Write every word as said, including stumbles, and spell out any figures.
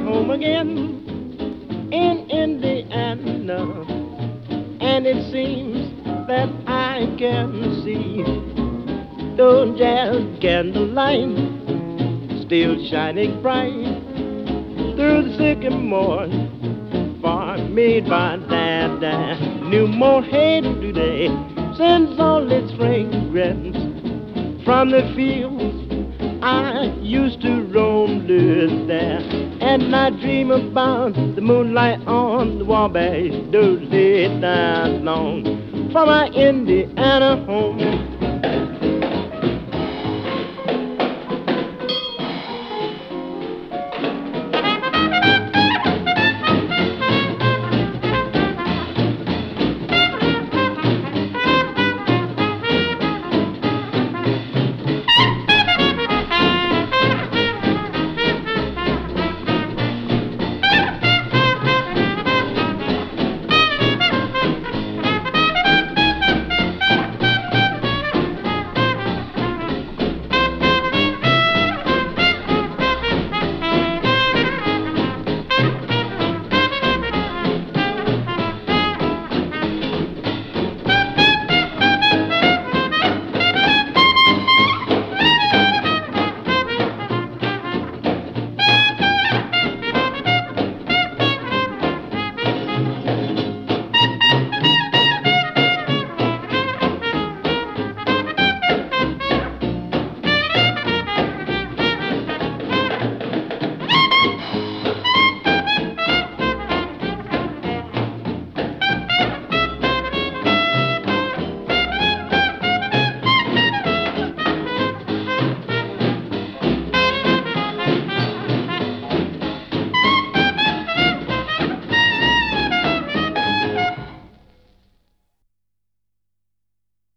back home again in Indiana, and it seems that I can see those jazz candlelight still shining bright through the sycamore farm made by Dad. New Moore Hayden today sends all its fragrance from the fields I used to roam there, and I dream about the moonlight on the Wabash those late nights long from my Indiana home.